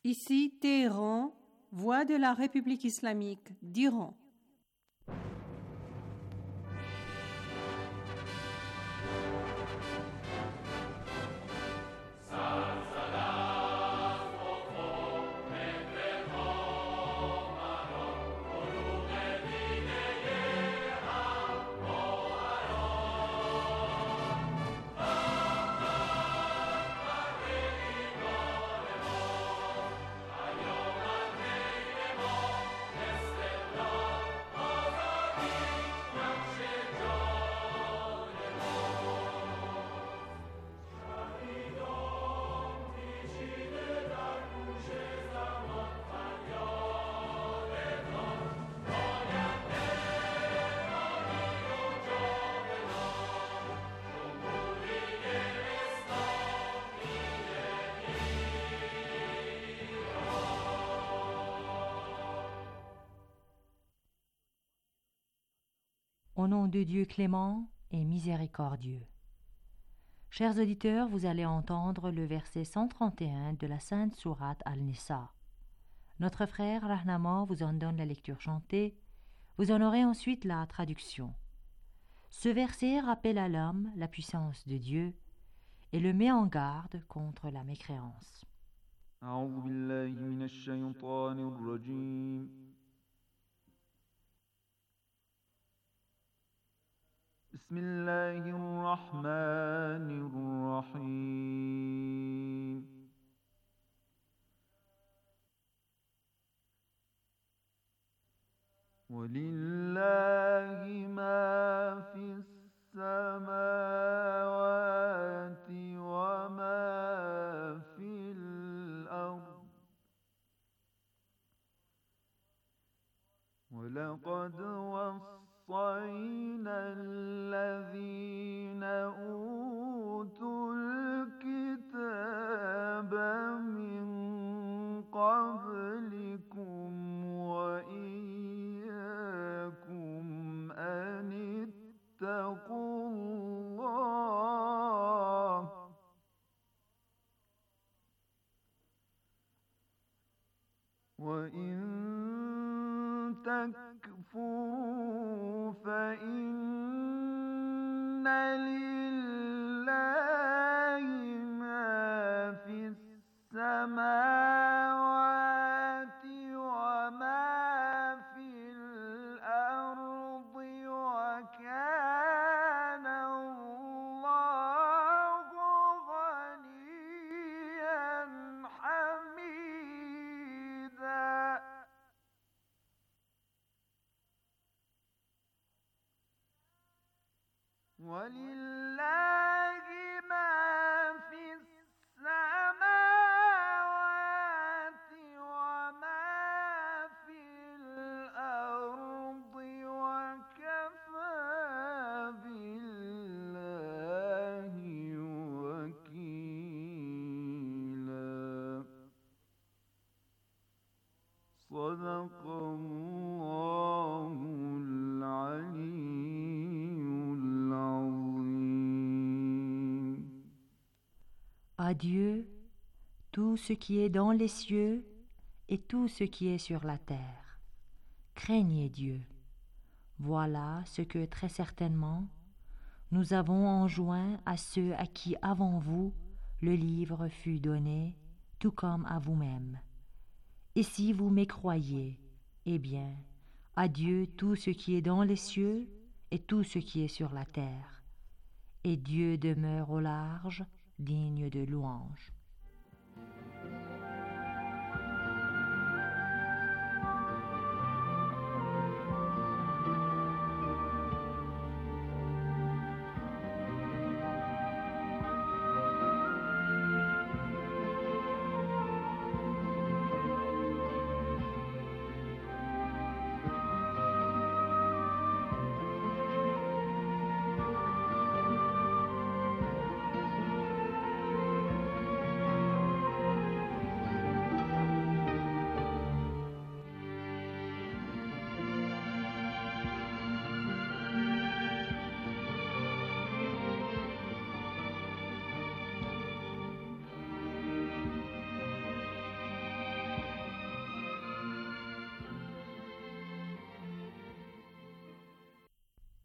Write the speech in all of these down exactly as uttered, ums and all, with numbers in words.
Ici Téhéran, voix de la République islamique d'Iran. Au nom de Dieu clément et miséricordieux. Chers auditeurs, vous allez entendre le verset cent trente et un de la Sainte Sourate Al-Nisa. Notre frère Rahnama vous en donne la lecture chantée, vous en aurez ensuite la traduction. Ce verset rappelle à l'homme la puissance de Dieu et le met en garde contre la mécréance. أعوذ بالله من الشيطان الرجيم بسم الله الرحمن الرحيم ولله ما في السماوات وما في الأرض ولقد وصينا الذين أوتوا الكتاب من قبلكم وإياكم أن اتقوا الله وإن تكفروا فإن لله ما في السماوات وما في الأرض وكان الله غنيا حميدا ولله ما في السماوات وما في الأرض وكفى بالله وكيلا صدق الله العلي À Dieu, tout ce qui est dans les cieux et tout ce qui est sur la terre. Craignez Dieu. Voilà ce que très certainement nous avons enjoint à ceux à qui avant vous le livre fut donné, tout comme à vous-même. Et si vous mécroyez, eh bien, à Dieu tout ce qui est dans les cieux et tout ce qui est sur la terre. Et Dieu demeure au large, digne de louange.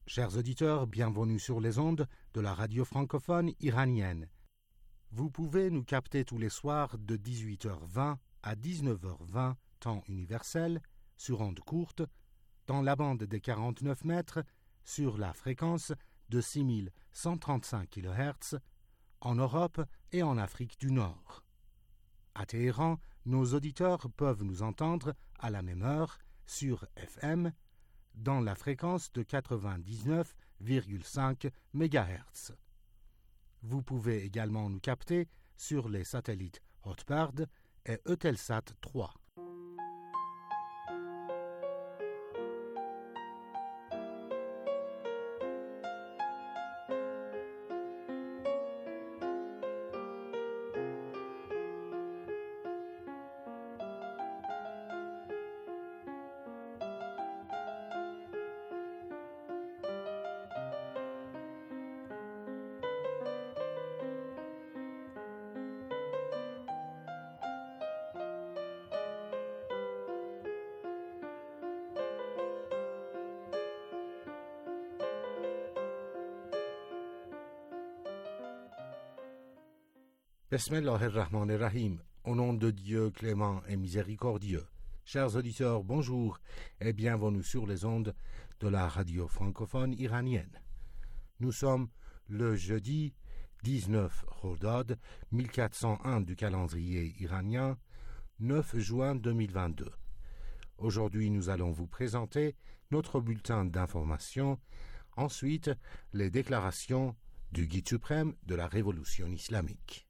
Chers auditeurs, bienvenue sur les ondes de la radio francophone iranienne. Vous pouvez nous capter tous les soirs de dix-huit heures vingt à dix-neuf heures vingt, temps universel, sur ondes courtes, dans la bande des quarante-neuf mètres, sur la fréquence de six mille cent trente-cinq kilohertz, en Europe et en Afrique du Nord. À Téhéran, nos auditeurs peuvent nous entendre à la même heure sur F M, dans la fréquence de quatre-vingt-dix-neuf virgule cinq mégahertz. Vous pouvez également nous capter sur les satellites Hotbird et Eutelsat trois. Bismillahirrahmanirrahim, au nom de Dieu clément et miséricordieux. Chers auditeurs, bonjour et bienvenue sur les ondes de la radio francophone iranienne. Nous sommes le jeudi dix-neuf Khordad mille quatre cent un du calendrier iranien, neuf juin deux mille vingt-deux. Aujourd'hui, nous allons vous présenter notre bulletin d'information, ensuite les déclarations du guide suprême de la révolution islamique.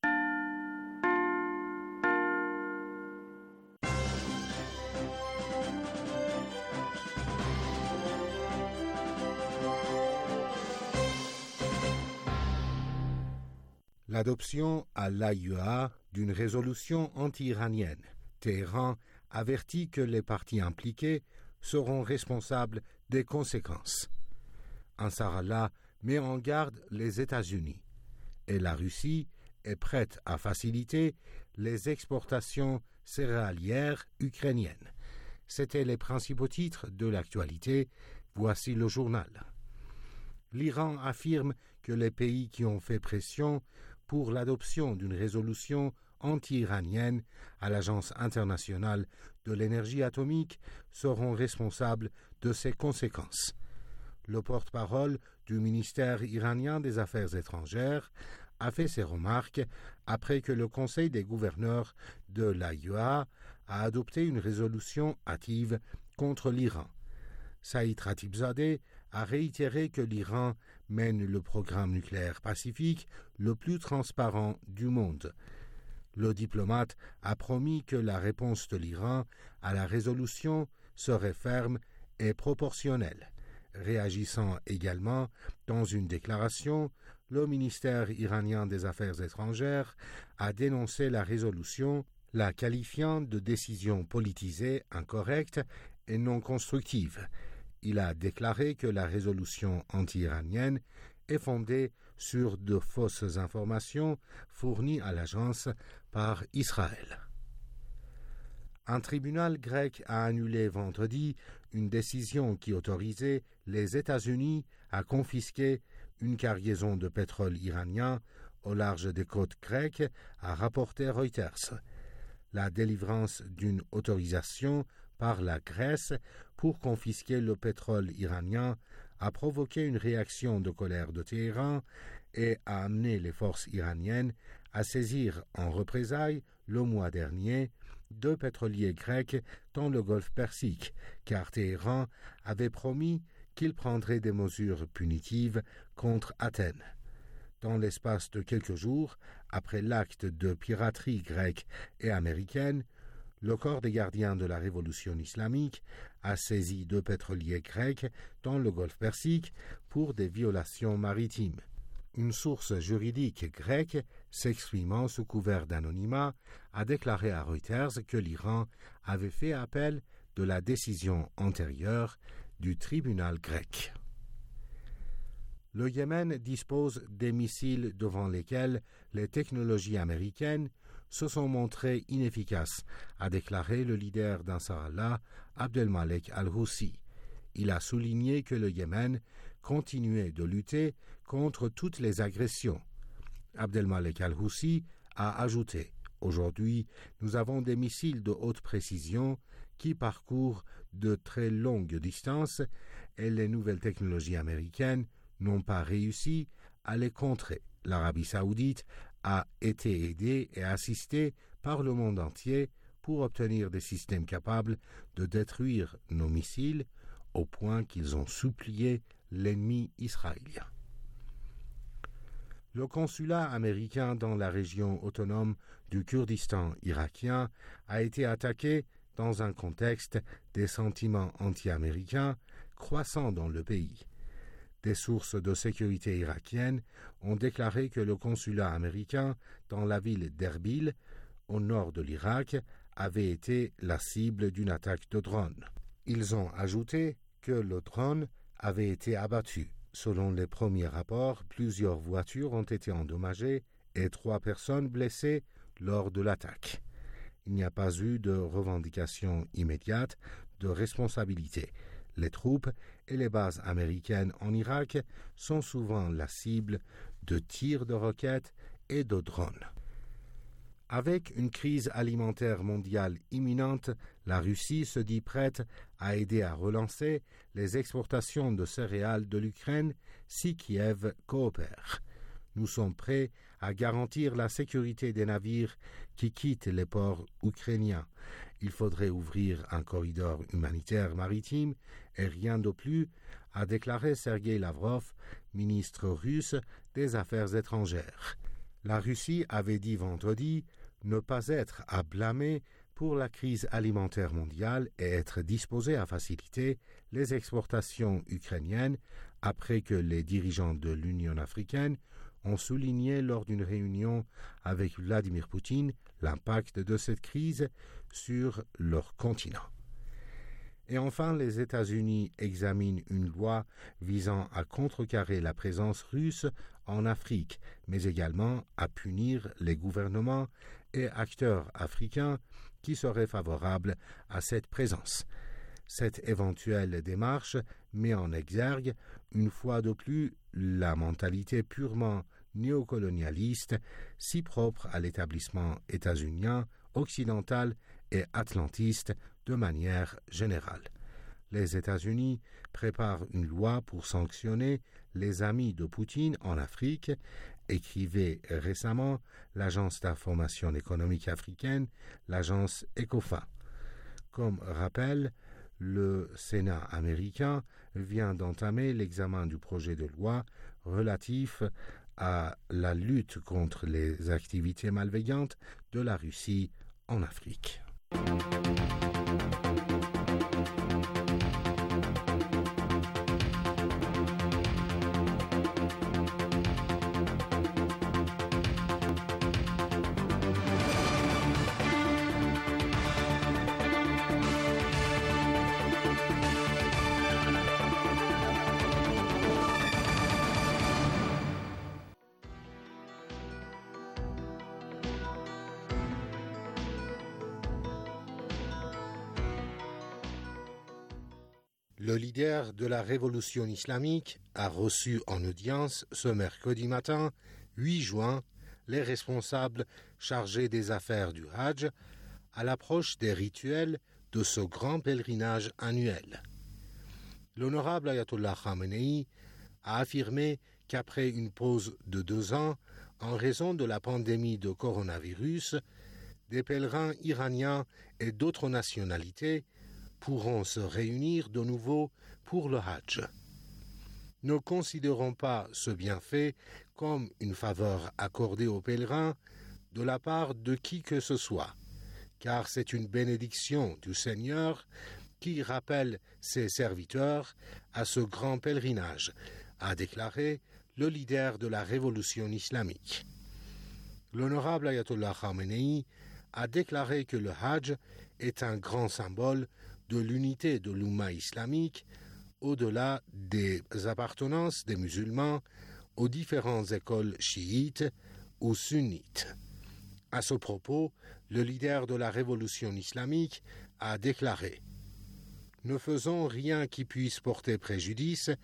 L'adoption à l'A I E A d'une résolution anti-iranienne. Téhéran avertit que les parties impliquées seront responsables des conséquences. Ansarallah met en garde les États-Unis et la Russie est prête à faciliter les exportations céréalières ukrainiennes. C'étaient les principaux titres de l'actualité. Voici le journal. L'Iran affirme que les pays qui ont fait pression pour l'adoption d'une résolution anti-iranienne à l'Agence internationale de l'énergie atomique seront responsables de ces conséquences. Le porte-parole du ministère iranien des Affaires étrangères a fait ces remarques après que le Conseil des gouverneurs de l'A I E A a adopté une résolution hâtive contre l'Iran. Saïd Khatibzadeh a réitéré que l'Iran mène le programme nucléaire pacifique le plus transparent du monde. Le diplomate a promis que la réponse de l'Iran à la résolution serait ferme et proportionnelle. Réagissant également dans une déclaration, le ministère iranien des Affaires étrangères a dénoncé la résolution, la qualifiant de décision politisée, incorrecte et non constructive. Il a déclaré que la résolution anti-iranienne est fondée sur de fausses informations fournies à l'agence par Israël. Un tribunal grec a annulé vendredi une décision qui autorisait les États-Unis à confisquer une cargaison de pétrole iranien au large des côtes grecques, a rapporté Reuters. La délivrance d'une autorisation par la Grèce pour confisquer le pétrole iranien a provoqué une réaction de colère de Téhéran et a amené les forces iraniennes à saisir en représailles le mois dernier deux pétroliers grecs dans le golfe Persique, car Téhéran avait promis qu'il prendrait des mesures punitives contre Athènes. Dans l'espace de quelques jours, après l'acte de piraterie grecque et américaine, le corps des gardiens de la révolution islamique a saisi deux pétroliers grecs dans le golfe Persique pour des violations maritimes. Une source juridique grecque, s'exprimant sous couvert d'anonymat, a déclaré à Reuters que l'Iran avait fait appel de la décision antérieure du tribunal grec. Le Yémen dispose des missiles devant lesquels les technologies américaines se sont montrées inefficaces, a déclaré le leader d'Ansarallah, Abdelmalek al-Houssi. Il a souligné que le Yémen continuer de lutter contre toutes les agressions. Abdelmalek Al-Houssi a ajouté « Aujourd'hui, nous avons des missiles de haute précision qui parcourent de très longues distances et les nouvelles technologies américaines n'ont pas réussi à les contrer. L'Arabie saoudite a été aidée et assistée par le monde entier pour obtenir des systèmes capables de détruire nos missiles au point qu'ils ont supplié l'ennemi israélien. » Le consulat américain dans la région autonome du Kurdistan irakien a été attaqué dans un contexte des sentiments anti-américains croissants dans le pays. Des sources de sécurité irakiennes ont déclaré que le consulat américain dans la ville d'Erbil, au nord de l'Irak, avait été la cible d'une attaque de drone. Ils ont ajouté que le drone avait été abattu. Selon les premiers rapports, plusieurs voitures ont été endommagées et trois personnes blessées lors de l'attaque. Il n'y a pas eu de revendication immédiate de responsabilité. Les troupes et les bases américaines en Irak sont souvent la cible de tirs de roquettes et de drones. Avec une crise alimentaire mondiale imminente, la Russie se dit prête à aider à relancer les exportations de céréales de l'Ukraine si Kiev coopère. Nous sommes prêts à garantir la sécurité des navires qui quittent les ports ukrainiens. Il faudrait ouvrir un corridor humanitaire maritime et rien de plus, a déclaré Sergueï Lavrov, ministre russe des Affaires étrangères. La Russie avait dit vendredi ne pas être à blâmer pour la crise alimentaire mondiale et être disposée à faciliter les exportations ukrainiennes après que les dirigeants de l'Union africaine ont souligné lors d'une réunion avec Vladimir Poutine l'impact de cette crise sur leur continent. Et enfin, les États-Unis examinent une loi visant à contrecarrer la présence russe en Afrique, mais également à punir les gouvernements et acteurs africains qui seraient favorables à cette présence. Cette éventuelle démarche met en exergue, une fois de plus, la mentalité purement néocolonialiste, si propre à l'établissement états-unien, occidental et atlantiste de manière générale. Les États-Unis préparent une loi pour sanctionner les amis de Poutine en Afrique, écrivait récemment l'agence d'information économique africaine, l'agence ECOFIN. Comme rappel, le Sénat américain vient d'entamer l'examen du projet de loi relatif à la lutte contre les activités malveillantes de la Russie en Afrique. Le leader de la révolution islamique a reçu en audience ce mercredi matin, huit juin, les responsables chargés des affaires du Hajj à l'approche des rituels de ce grand pèlerinage annuel. L'honorable Ayatollah Khamenei a affirmé qu'après une pause de deux ans, en raison de la pandémie de coronavirus, des pèlerins iraniens et d'autres nationalités pourront se réunir de nouveau pour le Hajj. Ne considérons pas ce bienfait comme une faveur accordée aux pèlerins de la part de qui que ce soit, car c'est une bénédiction du Seigneur qui rappelle ses serviteurs à ce grand pèlerinage, a déclaré le leader de la révolution islamique. L'honorable Ayatollah Khamenei a déclaré que le Hajj est un grand symbole de l'unité de l'Oumma islamique au-delà des appartenances des musulmans aux différentes écoles chiites ou sunnites. À ce propos, le leader de la révolution islamique a déclaré « Ne faisons rien qui puisse porter préjudice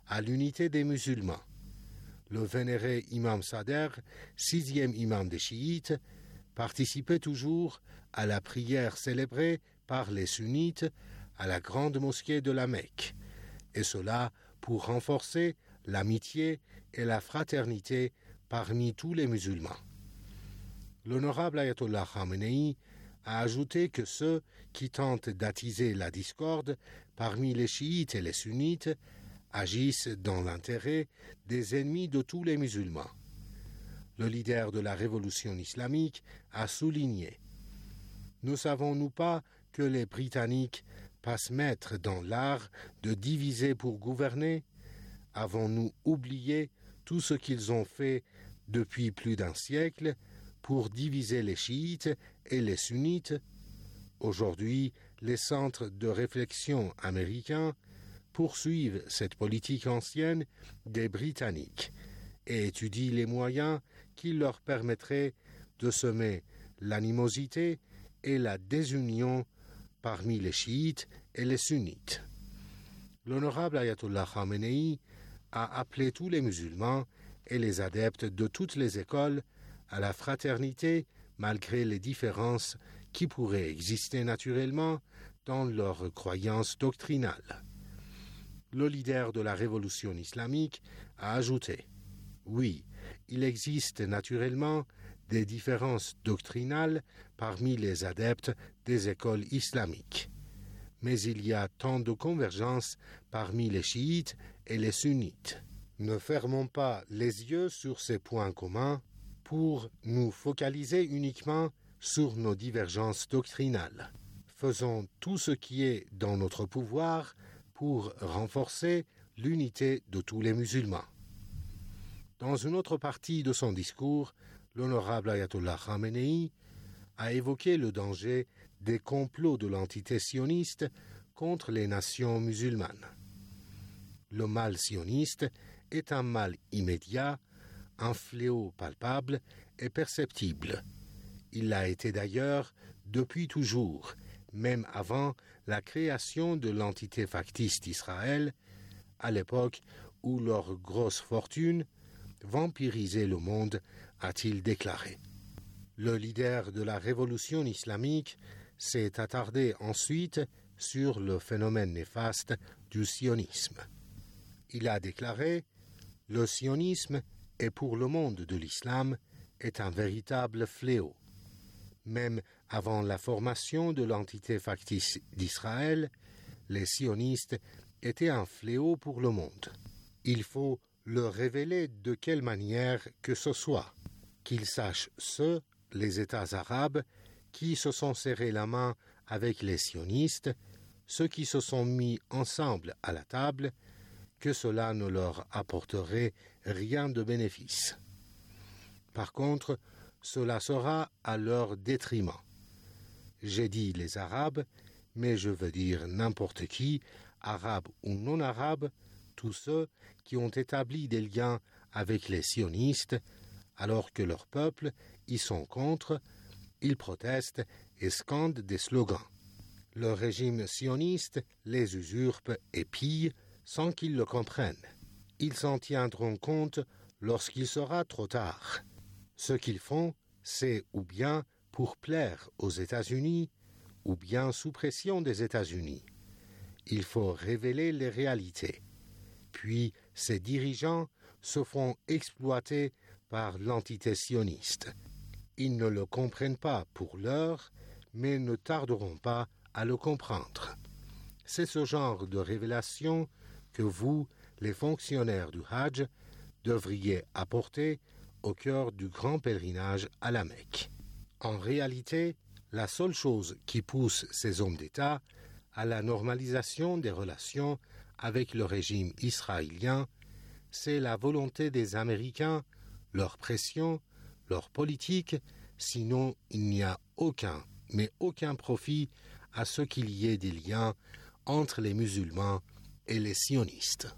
à l'unité des musulmans. Le vénéré imam Sadr, sixième imam des chiites, participait toujours à la prière célébrée par les sunnites à la grande mosquée de la Mecque, et cela pour renforcer l'amitié et la fraternité parmi tous les musulmans. L'honorable Ayatollah Khamenei a ajouté que ceux qui tentent d'attiser la discorde parmi les chiites et les sunnites agissent dans l'intérêt des ennemis de tous les musulmans. Le leader de la révolution islamique a souligné « Ne savons-nous pas que les Britanniques passent maîtres dans l'art de diviser pour gouverner ? Avons-nous oublié tout ce qu'ils ont fait depuis plus d'un siècle pour diviser les chiites et les sunnites ? Aujourd'hui, les centres de réflexion américains poursuivent cette politique ancienne des Britanniques et étudient les moyens qui leur permettraient de semer l'animosité et la désunion parmi les chiites et les sunnites. L'honorable Ayatollah Khamenei a appelé tous les musulmans et les adeptes de toutes les écoles à la fraternité malgré les différences qui pourraient exister naturellement dans leurs croyances doctrinales. Le leader de la révolution islamique a ajouté « Oui, il existe naturellement des différences doctrinales parmi les adeptes des écoles islamiques, mais il y a tant de convergences parmi les chiites et les sunnites. Ne fermons pas les yeux sur ces points communs pour nous focaliser uniquement sur nos divergences doctrinales. Faisons tout ce qui est dans notre pouvoir pour renforcer l'unité de tous les musulmans. » Dans une autre partie de son discours, l'honorable Ayatollah Khamenei a évoqué le danger des complots de l'entité sioniste contre les nations musulmanes. Le mal sioniste est un mal immédiat, un fléau palpable et perceptible. Il l'a été d'ailleurs depuis toujours, même avant la création de l'entité factice d'Israël, à l'époque où leur grosse fortune vampiriser le monde, a-t-il déclaré. Le leader de la révolution islamique s'est attardé ensuite sur le phénomène néfaste du sionisme. Il a déclaré « Le sionisme est pour le monde de l'islam est un véritable fléau. Même avant la formation de l'entité factice d'Israël, les sionistes étaient un fléau pour le monde. Il faut le révéler de quelle manière que ce soit, qu'ils sachent ceux, les États arabes, qui se sont serrés la main avec les sionistes, ceux qui se sont mis ensemble à la table, que cela ne leur apporterait rien de bénéfice. Par contre, cela sera à leur détriment. J'ai dit les Arabes, mais je veux dire n'importe qui, arabe ou non arabe, tous ceux qui ont établi des liens avec les sionistes, alors que leurs peuples y sont contre, ils protestent et scandent des slogans. Le régime sioniste les usurpe et pille sans qu'ils le comprennent. Ils s'en tiendront compte lorsqu'il sera trop tard. Ce qu'ils font, c'est ou bien pour plaire aux États-Unis, ou bien sous pression des États-Unis. Il faut révéler les réalités. Puis ces dirigeants se font exploiter par l'entité sioniste. Ils ne le comprennent pas pour l'heure, mais ne tarderont pas à le comprendre. C'est ce genre de révélation que vous, les fonctionnaires du Hajj, devriez apporter au cœur du grand pèlerinage à la Mecque. En réalité, la seule chose qui pousse ces hommes d'État à la normalisation des relations avec le régime israélien, c'est la volonté des Américains, leur pression, leur politique, sinon il n'y a aucun, mais aucun profit à ce qu'il y ait des liens entre les musulmans et les sionistes.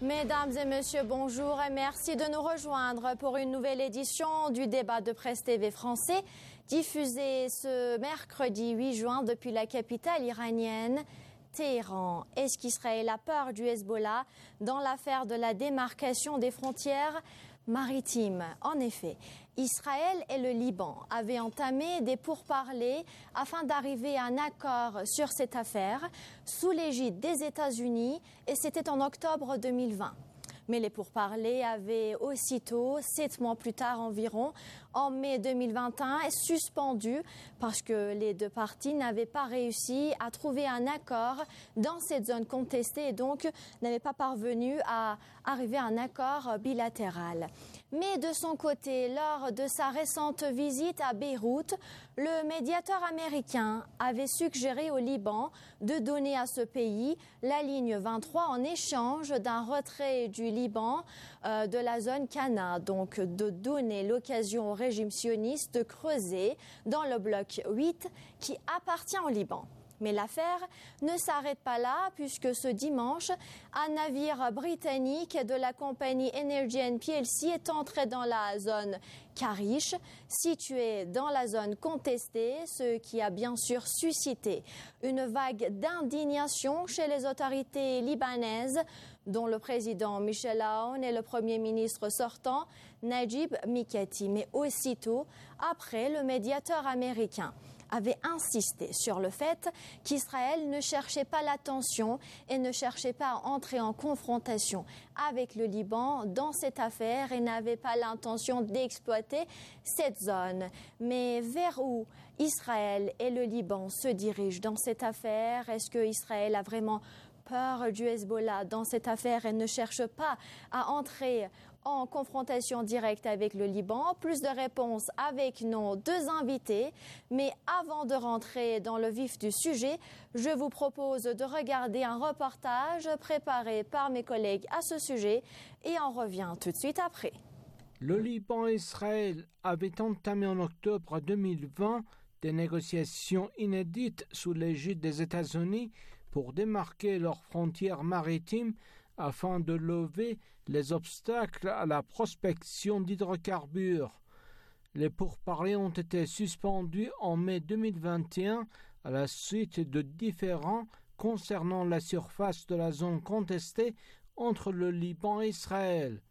Mesdames et messieurs, bonjour et merci de nous rejoindre pour une nouvelle édition du débat de Presse T V français, diffusé ce mercredi huit juin depuis la capitale iranienne, Téhéran. Est-ce qu'Israël a peur du Hezbollah dans l'affaire de la démarcation des frontières maritimes? En effet, Israël et le Liban avaient entamé des pourparlers afin d'arriver à un accord sur cette affaire sous l'égide des États-Unis et c'était en octobre deux mille vingt. Mais les pourparlers avaient aussitôt, sept mois plus tard environ, en mai deux mille vingt et un, suspendu parce que les deux parties n'avaient pas réussi à trouver un accord dans cette zone contestée et donc n'avaient pas parvenu à arriver à un accord bilatéral. Mais de son côté, lors de sa récente visite à Beyrouth, le médiateur américain avait suggéré au Liban de donner à ce pays la ligne vingt-trois en échange d'un retrait du Liban euh, de la zone Cana, donc de donner l'occasion au régime sioniste de creuser dans le bloc huit qui appartient au Liban. Mais l'affaire ne s'arrête pas là puisque ce dimanche, un navire britannique de la compagnie Energean P L C est entré dans la zone Karish, située dans la zone contestée, ce qui a bien sûr suscité une vague d'indignation chez les autorités libanaises, dont le président Michel Aoun et le premier ministre sortant Najib Mikati. Mais aussitôt, après, le médiateur américain avait insisté sur le fait qu'Israël ne cherchait pas la tension et ne cherchait pas à entrer en confrontation avec le Liban dans cette affaire et n'avait pas l'intention d'exploiter cette zone. Mais vers où Israël et le Liban se dirigent dans cette affaire? Est-ce que Israël a vraiment peur du Hezbollah dans cette affaire et ne cherche pas à entrer en confrontation directe avec le Liban? Plus de réponses avec nos deux invités. Mais avant de rentrer dans le vif du sujet, je vous propose de regarder un reportage préparé par mes collègues à ce sujet et on revient tout de suite après. Le Liban et Israël avaient entamé en octobre deux mille vingt des négociations inédites sous l'égide des États-Unis pour démarquer leurs frontières maritimes afin de lever les obstacles à la prospection d'hydrocarbures. Les pourparlers ont été suspendus en mai deux mille vingt et un à la suite de différends concernant la surface de la zone contestée entre le Liban et Israël.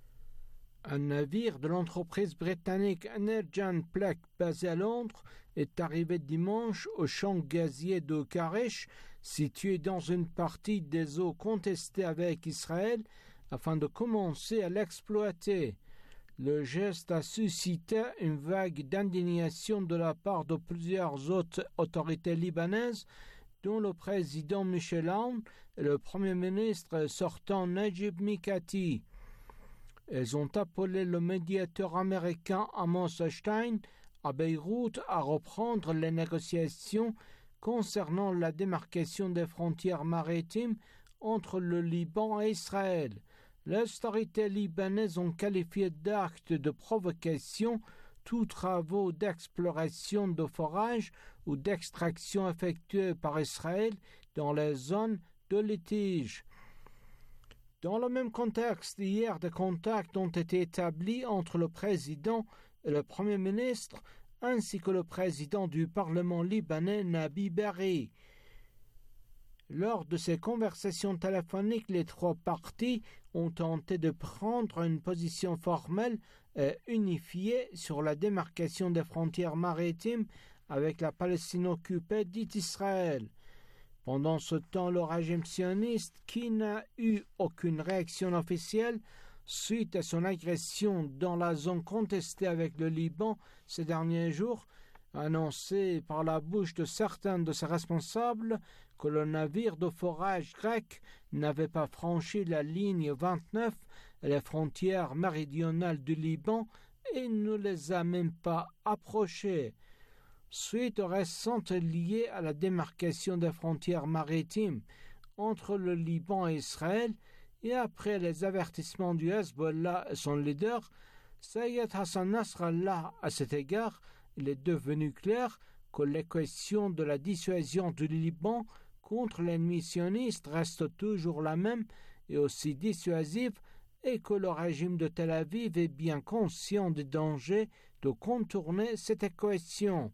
Un navire de l'entreprise britannique Energean P L C basé à Londres est arrivé dimanche au champ gazier de Karish, situé dans une partie des eaux contestées avec Israël, afin de commencer à l'exploiter. Le geste a suscité une vague d'indignation de la part de plusieurs autres autorités libanaises, dont le président Michel Aoun et le premier ministre sortant Najib Mikati. Elles ont appelé le médiateur américain Amos Hochstein à Beyrouth à reprendre les négociations concernant la démarcation des frontières maritimes entre le Liban et Israël. Les autorités libanaises ont qualifié d'acte de provocation tous travaux d'exploration de forage ou d'extraction effectués par Israël dans les zones de litige. Dans le même contexte, hier, des contacts ont été établis entre le président et le premier ministre, ainsi que le président du Parlement libanais, Nabi Berri. Lors de ces conversations téléphoniques, les trois parties ont tenté de prendre une position formelle et unifiée sur la démarcation des frontières maritimes avec la Palestine occupée dite Israël. Pendant ce temps, le régime sioniste, qui n'a eu aucune réaction officielle suite à son agression dans la zone contestée avec le Liban ces derniers jours, a annoncé par la bouche de certains de ses responsables que le navire de forage grec n'avait pas franchi la ligne vingt-neuf et les frontières méridionales du Liban et ne les a même pas approchées. Suite aux récentes liées à la démarcation des frontières maritimes entre le Liban et Israël et après les avertissements du Hezbollah et son leader, Sayed Hassan Nasrallah, à cet égard, il est devenu clair que l'équation de la dissuasion du Liban contre l'ennemi sioniste reste toujours la même et aussi dissuasif est que le régime de Tel Aviv est bien conscient du danger de contourner cette équation.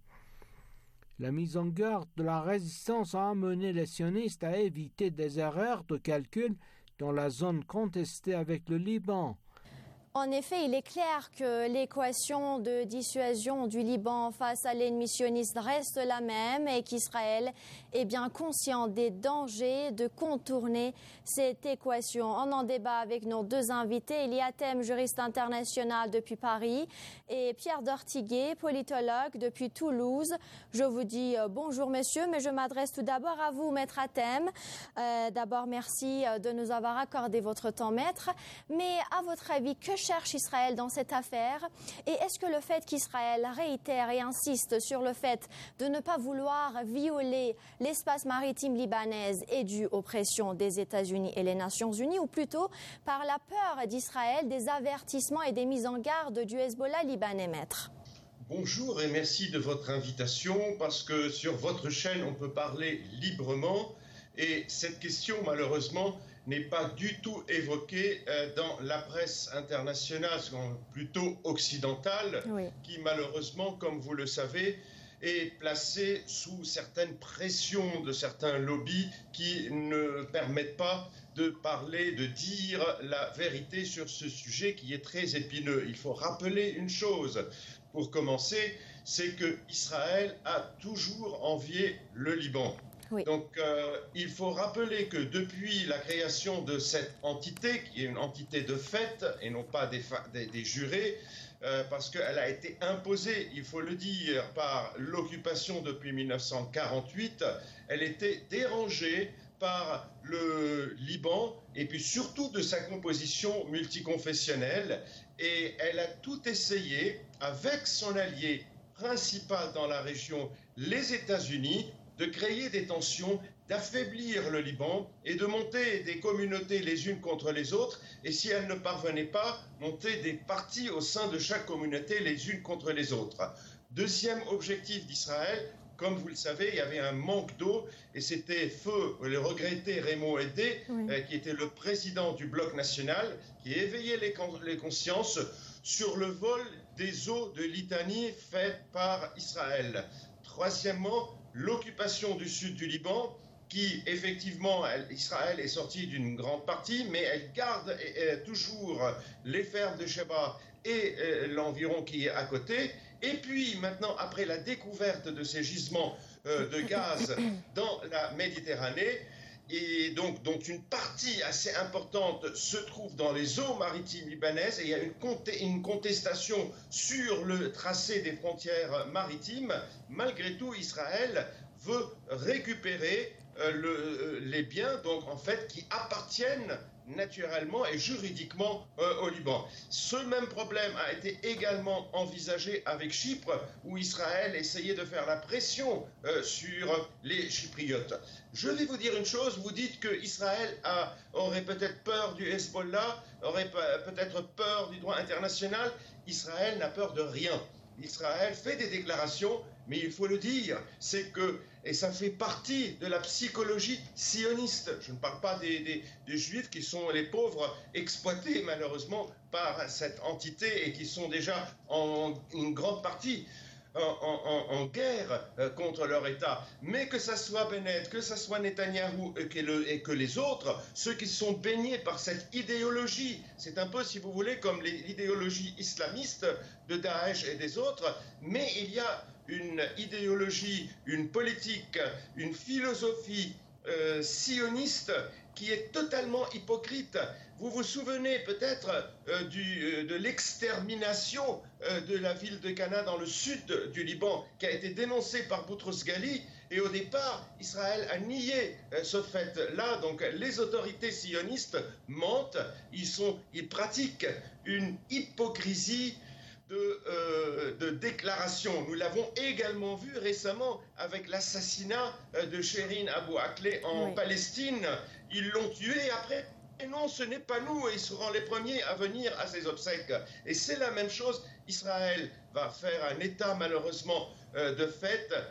La mise en garde de la résistance a amené les sionistes à éviter des erreurs de calcul dans la zone contestée avec le Liban. En effet, il est clair que l'équation de dissuasion du Liban face à l'ennemi sioniste reste la même et qu'Israël est bien conscient des dangers de contourner cette équation. On en débat avec nos deux invités, Elia Thème, juriste international depuis Paris, et Pierre Dortiguet, politologue depuis Toulouse. Je vous dis bonjour messieurs, mais je m'adresse tout d'abord à vous, maître Thème. Euh, d'abord, merci de nous avoir accordé votre temps, maître. Mais à votre avis, que cherche Israël dans cette affaire? Et est-ce que le fait qu'Israël réitère et insiste sur le fait de ne pas vouloir violer l'espace maritime libanais est dû aux pressions des États-Unis et les Nations Unies, ou plutôt par la peur d'Israël des avertissements et des mises en garde du Hezbollah libanais, maître? Bonjour et merci de votre invitation, parce que sur votre chaîne, on peut parler librement et cette question, malheureusement, n'est pas du tout évoquée euh, dans la presse internationale, plutôt occidentale, oui. qui malheureusement, comme vous le savez, est placée sous certaines pressions de certains lobbies qui ne permettent pas de parler, de dire la vérité sur ce sujet qui est très épineux. Il faut rappeler une chose, pour commencer, c'est que Israël a toujours envié le Liban. Oui. Donc, euh, il faut rappeler que depuis la création de cette entité, qui est une entité de fait et non pas des, des, des jurés, euh, parce qu'elle a été imposée, il faut le dire, par l'occupation depuis mille neuf cent quarante-huit, elle était dérangée par le Liban et puis surtout de sa composition multiconfessionnelle. Et elle a tout essayé avec son allié principal dans la région, les États-Unis, de créer des tensions, d'affaiblir le Liban et de monter des communautés les unes contre les autres, et si elles ne parvenaient pas, monter des partis au sein de chaque communauté les unes contre les autres. Deuxième objectif d'Israël, comme vous le savez, il y avait un manque d'eau, et c'était feu le regretté Raymond Aidé, oui. euh, qui était le président du Bloc national, qui éveillait les, les consciences sur le vol des eaux de litanie faites par Israël. Troisièmement, l'occupation du sud du Liban, qui effectivement, elle, Israël est sorti d'une grande partie, mais elle garde euh, toujours les fermes de Sheba et euh, l'environ qui est à côté. Et puis maintenant, après la découverte de ces gisements euh, de gaz dans la Méditerranée, et donc, donc une partie assez importante se trouve dans les eaux maritimes libanaises, et il y a une, une contestation sur le tracé des frontières maritimes. Malgré tout, Israël veut récupérer euh, le, les biens, donc en fait, qui appartiennent naturellement et juridiquement euh, au Liban. Ce même problème a été également envisagé avec Chypre, où Israël essayait de faire la pression euh, sur les Chypriotes. Je vais vous dire une chose, vous dites qu'Israël a, aurait peut-être peur du Hezbollah, aurait peut-être peur du droit international. Israël n'a peur de rien. Israël fait des déclarations, mais il faut le dire, c'est que, et ça fait partie de la psychologie sioniste, je ne parle pas des, des, des juifs qui sont les pauvres exploités malheureusement par cette entité et qui sont déjà en une grande partie en, en, en guerre contre leur État, mais que ça soit Bennett, que ça soit Netanyahou et que, le, et que les autres, ceux qui sont baignés par cette idéologie, c'est un peu, si vous voulez, comme l'idéologie islamiste de Daesh et des autres, mais il y a une idéologie, une politique, une philosophie euh, sioniste qui est totalement hypocrite. Vous vous souvenez peut-être euh, du, euh, de l'extermination euh, de la ville de Cana dans le sud du Liban, qui a été dénoncée par Boutros Ghali, et au départ, Israël a nié euh, ce fait-là. Donc les autorités sionistes mentent, ils, sont, ils pratiquent une hypocrisie De, euh, de déclaration. Nous l'avons également vu récemment avec l'assassinat euh, de Shirin Abu Akleh en oui. Palestine. Ils l'ont tué après. Et non, ce n'est pas nous, et ils seront les premiers à venir à ses obsèques. Et c'est la même chose. Israël va faire un État, malheureusement, euh, de fait,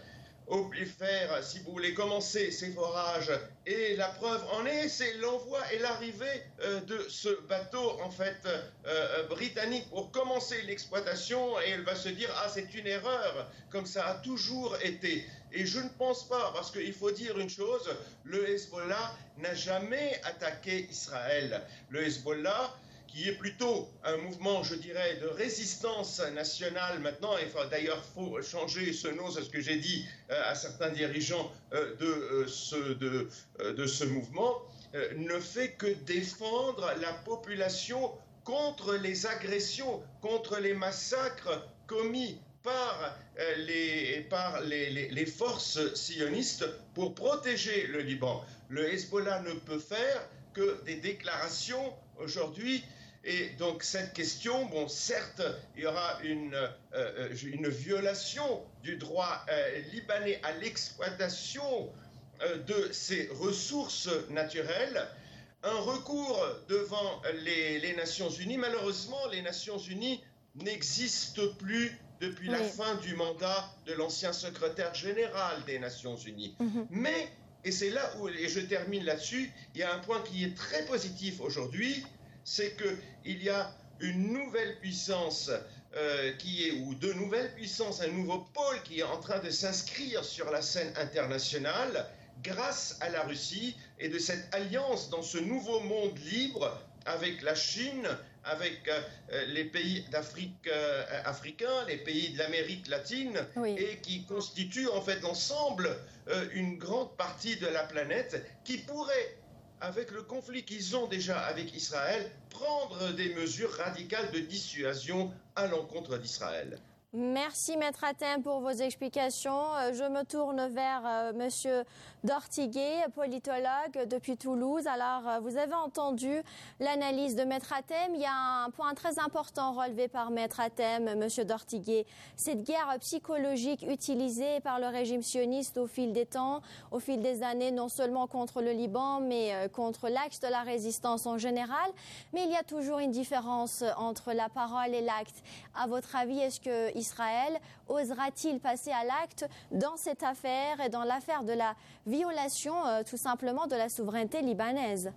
faire, si vous voulez, commencer ces forages. Et la preuve en est, c'est l'envoi et l'arrivée euh, de ce bateau, en fait, euh, britannique pour commencer l'exploitation. Et elle va se dire, ah, c'est une erreur, comme ça a toujours été. Et je ne pense pas, parce qu'il faut dire une chose, le Hezbollah n'a jamais attaqué Israël. Le Hezbollah, qui est plutôt un mouvement, je dirais, de résistance nationale maintenant, et d'ailleurs, il faut changer ce nom, c'est ce que j'ai dit euh, à certains dirigeants euh, de, euh, ce, de, euh, de ce mouvement, euh, ne fait que défendre la population contre les agressions, contre les massacres commis par, euh, les, par les, les, les forces sionistes pour protéger le Liban. Le Hezbollah ne peut faire que des déclarations aujourd'hui. Et donc cette question, bon, certes, il y aura une, euh, une violation du droit euh, libanais à l'exploitation euh, de ces ressources naturelles, un recours devant les, les Nations Unies. Malheureusement, les Nations Unies n'existent plus depuis oui. la fin du mandat de l'ancien secrétaire général des Nations Unies. Mm-hmm. Mais, et c'est là où, et je termine là-dessus, il y a un point qui est très positif aujourd'hui, c'est qu'il y a une nouvelle puissance euh, qui est, ou deux nouvelles puissances, un nouveau pôle qui est en train de s'inscrire sur la scène internationale grâce à la Russie et de cette alliance dans ce nouveau monde libre avec la Chine, avec euh, les pays d'Afrique euh, africains, les pays de l'Amérique latine, oui. et qui constituent en fait ensemble euh, une grande partie de la planète qui pourrait, avec le conflit qu'ils ont déjà avec Israël, prendre des mesures radicales de dissuasion à l'encontre d'Israël. Merci Maître Hatem pour vos explications. Je me tourne vers euh, Monsieur Dortiguet, politologue depuis Toulouse. Alors, euh, vous avez entendu l'analyse de Maître Hatem. Il y a un point très important relevé par Maître Hatem, Monsieur Dortiguet. Cette guerre psychologique utilisée par le régime sioniste au fil des temps, au fil des années, non seulement contre le Liban, mais euh, contre l'axe de la résistance en général. Mais il y a toujours une différence entre la parole et l'acte. À votre avis, est-ce que Israël osera-t-il passer à l'acte dans cette affaire et dans l'affaire de la violation euh, tout simplement de la souveraineté libanaise?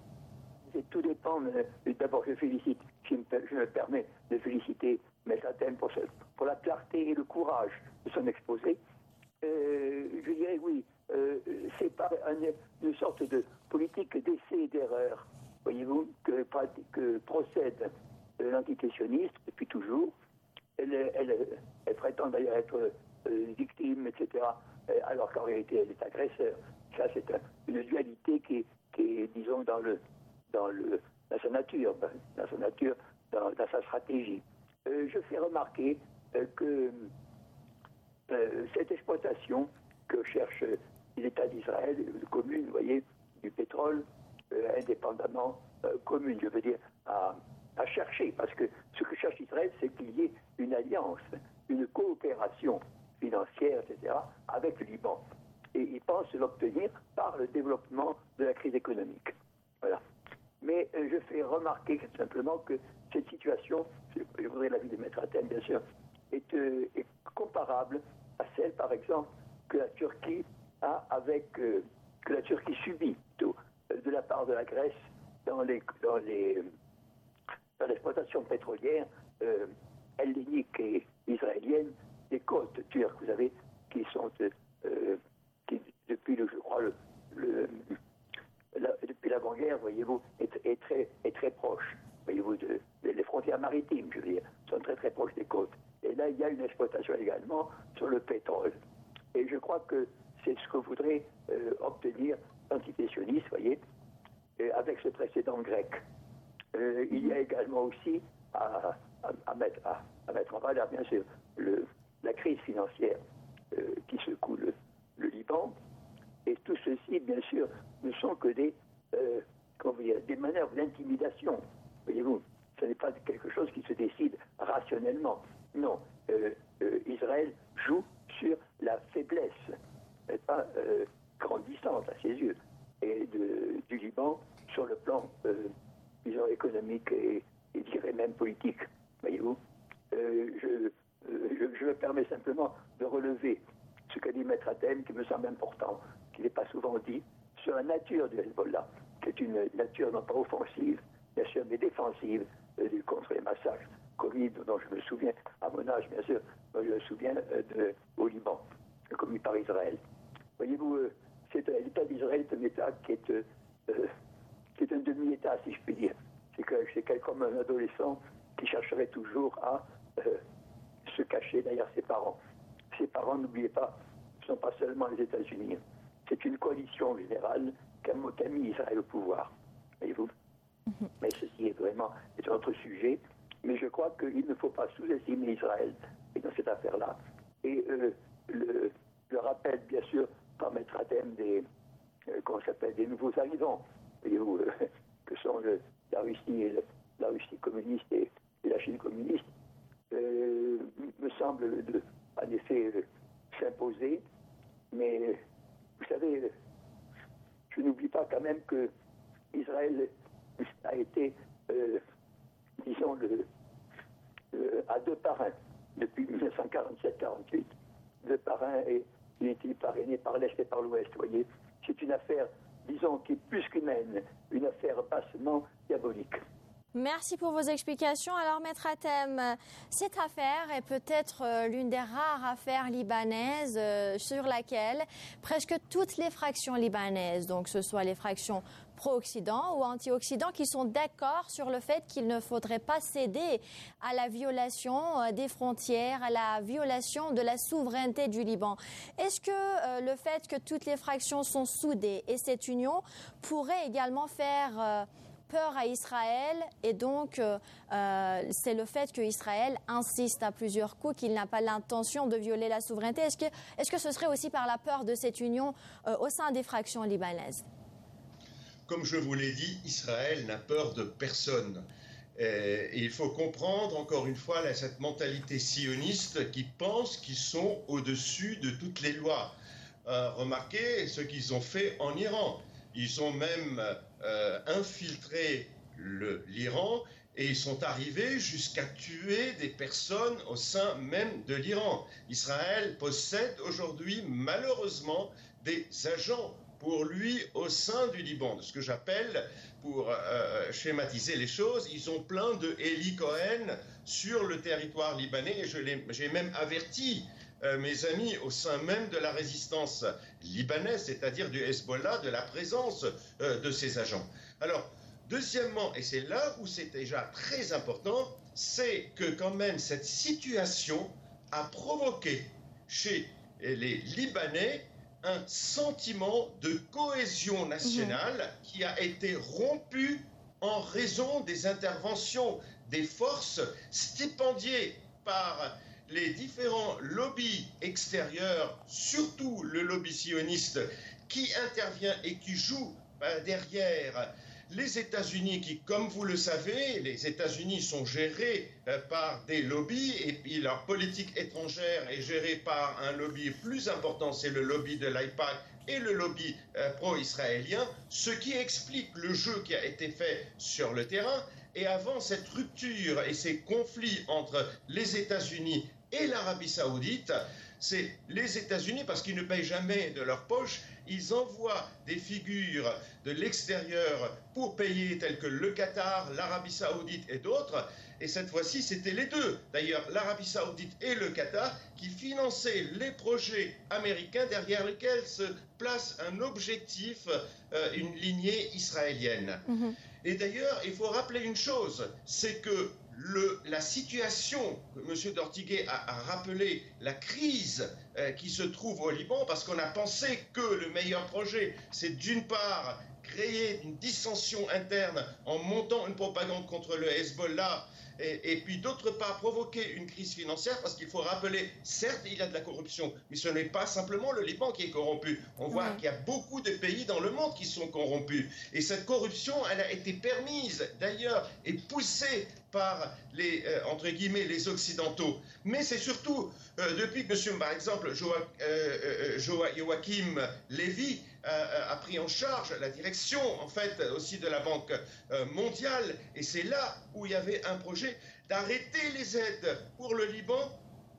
Tout dépend. D'abord, je félicite, je me, je me permets de féliciter Maître Hatem pour, pour la clarté et le courage de son exposé. Euh, je dirais oui, euh, c'est pas un, une sorte de politique d'essai et d'erreur, voyez-vous, que, que procède l'entité sioniste depuis toujours. Elle, elle, elle prétend d'ailleurs être euh, victime, et cetera, alors qu'en réalité, elle est agresseur. Ça, c'est un, une dualité qui est, qui est, disons, dans, le, dans, le, dans sa nature, dans sa nature, dans, dans sa stratégie. Euh, je fais remarquer euh, que euh, cette exploitation que cherche l'État d'Israël, le commune, vous voyez, du pétrole, euh, indépendamment euh, commune, je veux dire, à, à chercher, parce que ce que cherche Israël, c'est qu'il y ait une alliance, une coopération financière, et cetera, avec le Liban. Et il pense l'obtenir par le développement de la crise économique. Voilà. Mais euh, je fais remarquer simplement que cette situation, je, je voudrais l'avis de Maître Hatem, bien sûr, est, euh, est comparable à celle, par exemple, que la Turquie a avec, euh, que la Turquie subit plutôt, euh, de la part de la Grèce dans les, dans les, dans l'exploitation pétrolière euh, hellénique et israélienne des côtes turques, vous savez, qui sont euh, qui, depuis le, je crois, le, le la, depuis l'avant-guerre, voyez-vous, est, est très est très proche, voyez-vous, de, de, les frontières maritimes, je veux dire, sont très très proches des côtes. Et là, il y a une exploitation également sur le pétrole. Et je crois que c'est ce que voudrait euh, obtenir l'entité sioniste, voyez, euh, avec ce précédent grec. Euh, il y a également aussi à, à, à, mettre, à, à mettre en valeur, bien sûr, le, la crise financière euh, qui secoue le, le Liban. Et tout ceci, bien sûr, ne sont que des, euh, comment dire, des manœuvres d'intimidation. Voyez-vous, ce n'est pas quelque chose qui se décide rationnellement. Non, euh, euh, Israël joue sur la faiblesse, n'est pas euh, grandissante à ses yeux, et de, du Liban sur le plan, euh, disons, économique et, et je dirais même politique. Voyez-vous, euh, je, euh, je, je me permets simplement de relever ce qu'a dit Maître Hatem, qui me semble important, qui n'est pas souvent dit, sur la nature du Hezbollah, qui est une nature non pas offensive, bien sûr, mais défensive euh, contre les massacres commis, dont je me souviens, à mon âge, bien sûr, je me souviens euh, de, au Liban, commis par Israël. Voyez-vous, euh, c'est, euh, l'État d'Israël est un État qui est, euh, euh, qui est un demi-État, si je puis dire. C'est, que, c'est comme un adolescent qui chercherait toujours à euh, se cacher derrière ses parents. Ses parents, n'oubliez pas, ne sont pas seulement les États-Unis. C'est une coalition générale qui a, qui a mis Israël au pouvoir. Voyez-vous ? Mm-hmm. Mais ceci est vraiment est un autre sujet. Mais je crois qu'il ne faut pas sous-estimer Israël dans cette affaire-là. Et euh, le, le rappel, bien sûr, par Maître Hatem des, euh, comment s'appelle, des nouveaux arrivants, voyez-vous, euh, que sont le, la Russie et le, la Russie communiste et, et la Chine communiste, euh, me semble de, en effet euh, s'imposer. Mais vous savez, je n'oublie pas quand même que Israël a été, euh, disons, le, le, à deux parrains depuis dix-neuf cent quarante-sept quarante-huit. Deux parrains et il était parrainé par l'Est et par l'Ouest, vous voyez. C'est une affaire, disons, qui est plus qu'humaine, une affaire bassement diabolique. Merci pour vos explications. Alors, Maître Hatem, cette affaire est peut-être euh, l'une des rares affaires libanaises euh, sur laquelle presque toutes les fractions libanaises, donc que ce soit les fractions pro-Occident ou anti-Occident, qui sont d'accord sur le fait qu'il ne faudrait pas céder à la violation euh, des frontières, à la violation de la souveraineté du Liban. Est-ce que euh, le fait que toutes les fractions sont soudées et cette union pourrait également faire euh, peur à Israël, et donc euh, euh, c'est le fait qu'Israël insiste à plusieurs coups qu'il n'a pas l'intention de violer la souveraineté. Est-ce que, est-ce que ce serait aussi par la peur de cette union euh, au sein des fractions libanaises ? Comme je vous l'ai dit, Israël n'a peur de personne. Et il faut comprendre, encore une fois, cette mentalité sioniste qui pense qu'ils sont au-dessus de toutes les lois. Euh, remarquez ce qu'ils ont fait en Iran. Ils ont même euh, infiltré le, l'Iran et ils sont arrivés jusqu'à tuer des personnes au sein même de l'Iran. Israël possède aujourd'hui, malheureusement, des agents pour lui au sein du Liban. Ce que j'appelle, pour euh, schématiser les choses, ils ont plein de Eli Cohen sur le territoire libanais et je l'ai, j'ai même averti Euh, mes amis au sein même de la résistance libanaise, c'est-à-dire du Hezbollah, de la présence euh, de ces agents. Alors, deuxièmement, et c'est là où c'est déjà très important, c'est que quand même cette situation a provoqué chez les Libanais un sentiment de cohésion nationale mmh. qui a été rompu en raison des interventions des forces stipendiées par les différents lobbies extérieurs, surtout le lobby sioniste, qui intervient et qui joue derrière les États-Unis, qui, comme vous le savez, les États-Unis sont gérés par des lobbies, et puis leur politique étrangère est gérée par un lobby plus important, c'est le lobby de l'AIPAC et le lobby pro-israélien, ce qui explique le jeu qui a été fait sur le terrain. Et avant cette rupture et ces conflits entre les États-Unis et l'Arabie saoudite, c'est les États-Unis, parce qu'ils ne payent jamais de leur poche, ils envoient des figures de l'extérieur pour payer, tels que le Qatar, l'Arabie saoudite et d'autres. Et cette fois-ci, c'était les deux. D'ailleurs, l'Arabie saoudite et le Qatar qui finançaient les projets américains derrière lesquels se place un objectif, euh, une lignée israélienne. Mmh. Et d'ailleurs, il faut rappeler une chose, c'est que le, la situation que M. d'Ortiguet a, a rappelé, la crise euh, qui se trouve au Liban, parce qu'on a pensé que le meilleur projet, c'est d'une part créer une dissension interne en montant une propagande contre le Hezbollah, et, et puis d'autre part provoquer une crise financière, parce qu'il faut rappeler, certes il y a de la corruption, mais ce n'est pas simplement le Liban qui est corrompu. On voit ouais. qu'il y a beaucoup de pays dans le monde qui sont corrompus. Et cette corruption, elle a été permise d'ailleurs et poussée par les, euh, entre guillemets, les Occidentaux. Mais c'est surtout, euh, depuis que monsieur, par exemple, Joa, euh, Joa, Joachim Levy euh, a pris en charge la direction, en fait, aussi de la Banque euh, mondiale, et c'est là où il y avait un projet d'arrêter les aides pour le Liban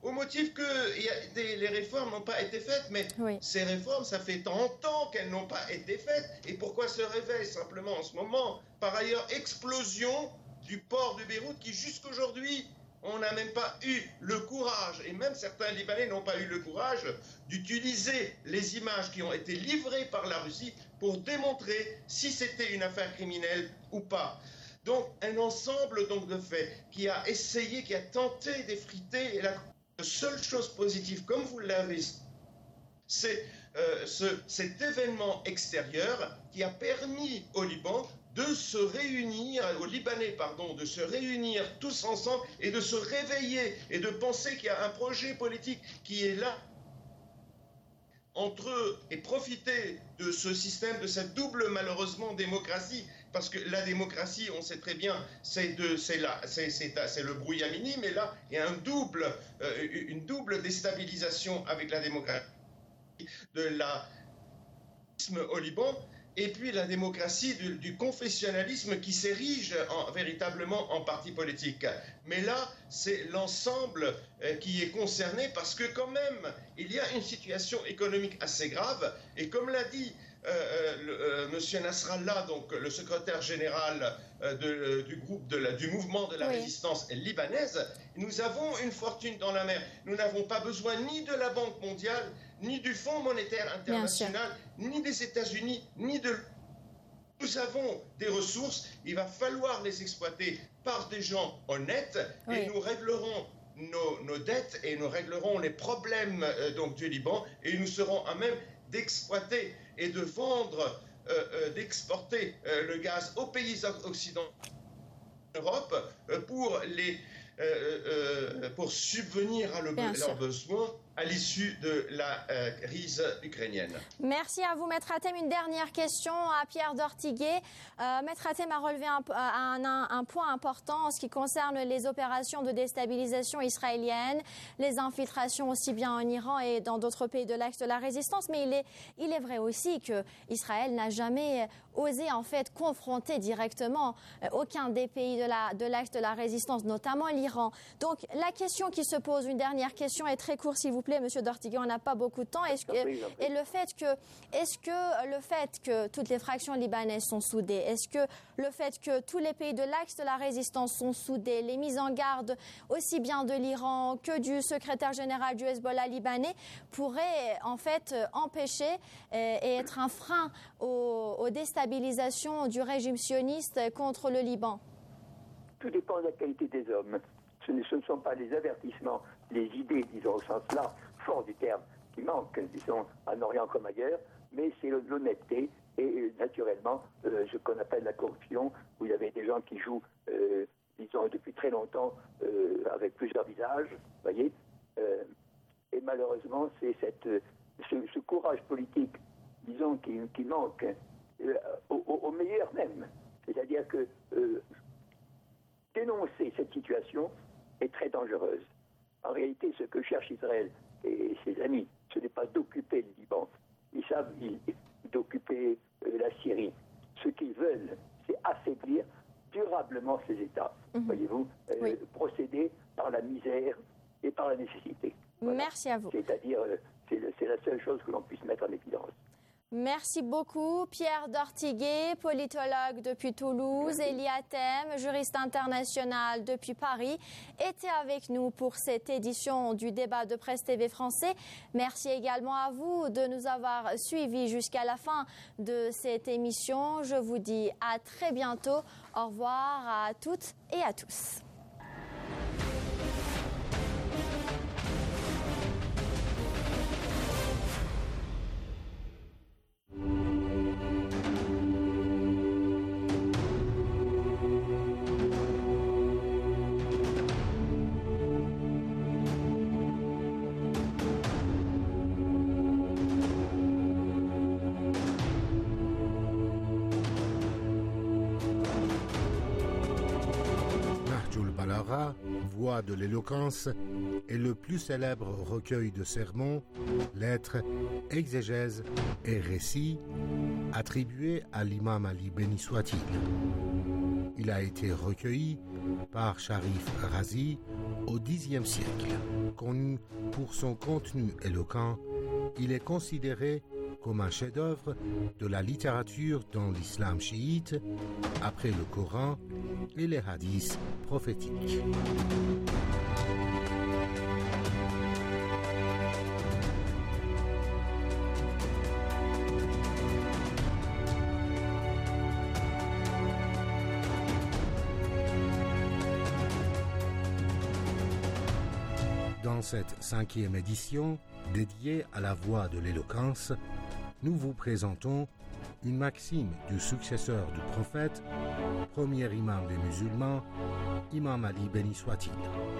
au motif que y a des, les réformes n'ont pas été faites. Mais oui. ces réformes, ça fait trente ans qu'elles n'ont pas été faites. Et pourquoi se réveillent simplement en ce moment? Par ailleurs, explosion du port de Beyrouth qui jusqu'aujourd'hui, on n'a même pas eu le courage, et même certains Libanais n'ont pas eu le courage d'utiliser les images qui ont été livrées par la Russie pour démontrer si c'était une affaire criminelle ou pas. Donc un ensemble donc, de faits qui a essayé, qui a tenté d'effriter, et la seule chose positive, comme vous l'avez dit, c'est euh, ce, cet événement extérieur qui a permis au Liban de se réunir, aux Libanais, pardon, de se réunir tous ensemble et de se réveiller et de penser qu'il y a un projet politique qui est là entre eux et profiter de ce système, de cette double, malheureusement, démocratie, parce que la démocratie, on sait très bien, c'est de, c'est là, c'est, c'est, c'est le brouillamini, mais là, il y a un double, euh, une double déstabilisation avec la démocratie de la au Liban. Et puis la démocratie du, du confessionnalisme qui s'érige en, véritablement en parti politique. Mais là, c'est l'ensemble euh, qui est concerné parce que quand même, il y a une situation économique assez grave. Et comme l'a dit euh, le, euh, M. Nasrallah, donc le secrétaire général euh, de, du groupe de la, du mouvement de la oui. résistance libanaise, nous avons une fortune dans la mer. Nous n'avons pas besoin ni de la Banque mondiale, ni du Fonds monétaire international, ni des États-Unis, ni de... Nous avons des ressources, il va falloir les exploiter par des gens honnêtes, oui. et nous réglerons nos, nos dettes et nous réglerons les problèmes euh, donc, du Liban, et nous serons à même d'exploiter et de vendre, euh, euh, d'exporter euh, le gaz aux pays occidentaux, Europe, euh, pour les... Euh, euh, pour subvenir à le, leurs besoins à l'issue de la euh, crise ukrainienne. Merci à vous, Maître Hatem. Une dernière question à Pierre d'Ortiguet. Euh, Maître Hatem a relevé un, un, un, un point important en ce qui concerne les opérations de déstabilisation israéliennes, les infiltrations aussi bien en Iran et dans d'autres pays de l'axe de la résistance. Mais il est, il est vrai aussi qu'Israël n'a jamais osé en fait confronter directement aucun des pays de, la, de l'axe de la résistance, notamment l'Iran. Donc la question qui se pose, une dernière question, est très courte s'il vous plaît, Monsieur d'Ortiguet, on n'a pas beaucoup de temps. Est-ce que, et le fait que, est-ce que le fait que toutes les fractions libanaises sont soudées, est-ce que le fait que tous les pays de l'axe de la résistance sont soudés, les mises en garde aussi bien de l'Iran que du secrétaire général du Hezbollah libanais pourraient en fait empêcher et, et être un frein aux, aux déstabilisations du régime sioniste contre le Liban? Tout dépend de la qualité des hommes. Ce ne, ce ne sont pas les avertissements, les idées, disons au sens là, fort du terme, qui manquent, disons, en Orient comme ailleurs, mais c'est l'honnêteté et naturellement euh, ce qu'on appelle la corruption, où il y avait des gens qui jouent, euh, disons, depuis très longtemps euh, avec plusieurs visages, vous voyez, euh, et malheureusement c'est cette, ce, ce courage politique, disons, qui, qui manque euh, au, au meilleur même. C'est-à-dire que euh, dénoncer cette situation est très dangereuse. En réalité, ce que cherche Israël et ses amis, ce n'est pas d'occuper le Liban. Ils savent ils, d'occuper euh, la Syrie. Ce qu'ils veulent, c'est affaiblir durablement ces États. Mmh. Voyez-vous, euh, oui. procéder par la misère et par la nécessité. Voilà. Merci à vous. C'est-à-dire, euh, c'est, le, c'est la seule chose que l'on puisse mettre en évidence. Merci beaucoup. Pierre d'Ortiguet, politologue depuis Toulouse, Elie Hatem, juriste international depuis Paris, était avec nous pour cette édition du débat de Presse T V français. Merci également à vous de nous avoir suivis jusqu'à la fin de cette émission. Je vous dis à très bientôt. Au revoir à toutes et à tous. Voix de l'éloquence est le plus célèbre recueil de sermons, lettres, exégèses et récits attribués à l'imam Ali béni soit-il. Il a été recueilli par Sharif Razi au dixième siècle. Connu pour son contenu éloquent, il est considéré comme un chef-d'œuvre de la littérature dans l'islam chiite, après le Coran et les hadiths prophétiques. Dans cette cinquième édition, dédiée à la voie de l'éloquence, nous vous présentons une maxime du successeur du prophète, premier imam des musulmans, Imam Ali béni soit-il.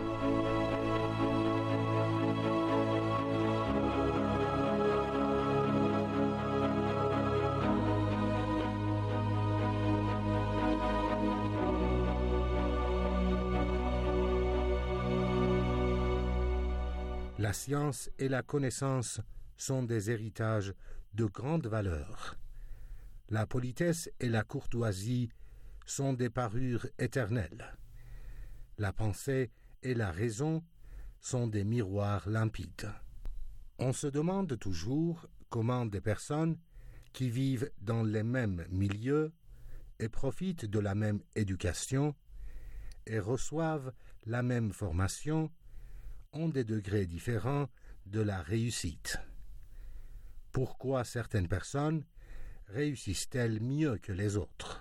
La science et la connaissance sont des héritages de grande valeur. La politesse et la courtoisie sont des parures éternelles. La pensée et la raison sont des miroirs limpides. On se demande toujours comment des personnes qui vivent dans les mêmes milieux et profitent de la même éducation et reçoivent la même formation ont des degrés différents de la réussite. Pourquoi certaines personnes réussissent-elles mieux que les autres?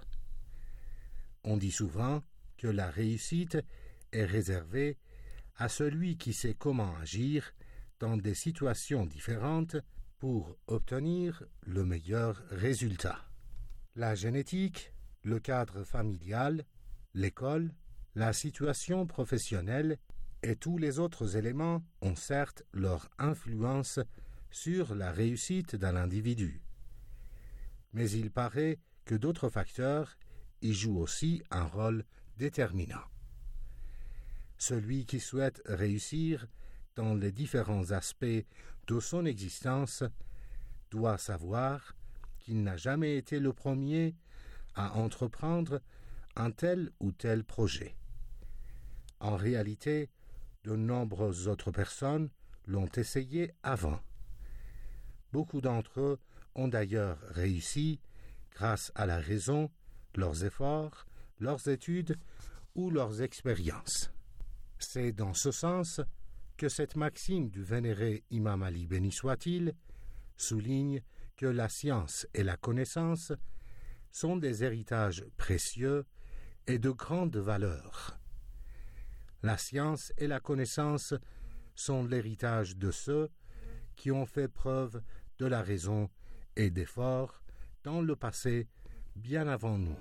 On dit souvent que la réussite est réservée à celui qui sait comment agir dans des situations différentes pour obtenir le meilleur résultat. La génétique, le cadre familial, l'école, la situation professionnelle et tous les autres éléments ont certes leur influence sur la réussite d'un individu. Mais il paraît que d'autres facteurs y jouent aussi un rôle déterminant. Celui qui souhaite réussir dans les différents aspects de son existence doit savoir qu'il n'a jamais été le premier à entreprendre un tel ou tel projet. En réalité, de nombreuses autres personnes l'ont essayé avant. Beaucoup d'entre eux ont d'ailleurs réussi grâce à la raison, leurs efforts, leurs études ou leurs expériences. C'est dans ce sens que cette maxime du vénéré Imam Ali béni soit-il souligne que la science et la connaissance sont des héritages précieux et de grande valeur. La science et la connaissance sont l'héritage de ceux qui ont fait preuve de la raison et d'efforts dans le passé bien avant nous.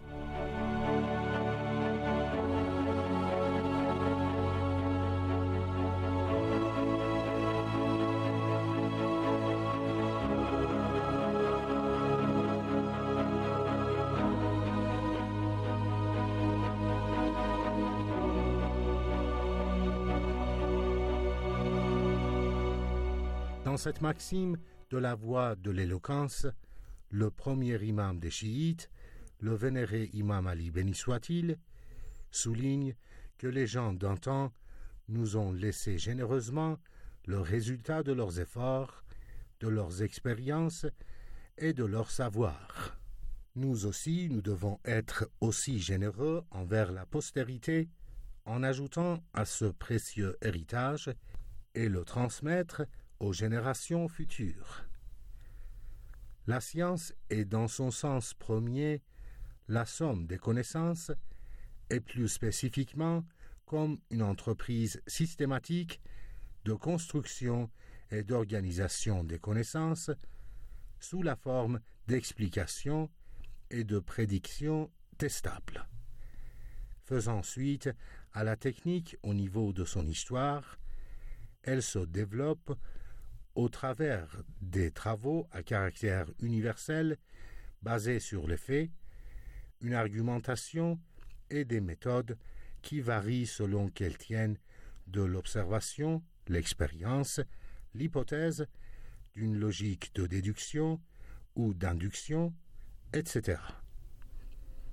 Dans cette maxime de la voie de l'éloquence, le premier imam des chiites, le vénéré imam Ali béni soit-il, souligne que les gens d'antan nous ont laissé généreusement le résultat de leurs efforts, de leurs expériences et de leur savoir. Nous aussi, nous devons être aussi généreux envers la postérité en ajoutant à ce précieux héritage et le transmettre aux générations futures. La science est dans son sens premier la somme des connaissances et plus spécifiquement comme une entreprise systématique de construction et d'organisation des connaissances sous la forme d'explications et de prédictions testables. Faisant suite à la technique au niveau de son histoire, elle se développe au travers des travaux à caractère universel basés sur les faits, une argumentation et des méthodes qui varient selon qu'elles tiennent de l'observation, l'expérience, l'hypothèse, d'une logique de déduction ou d'induction, et cetera.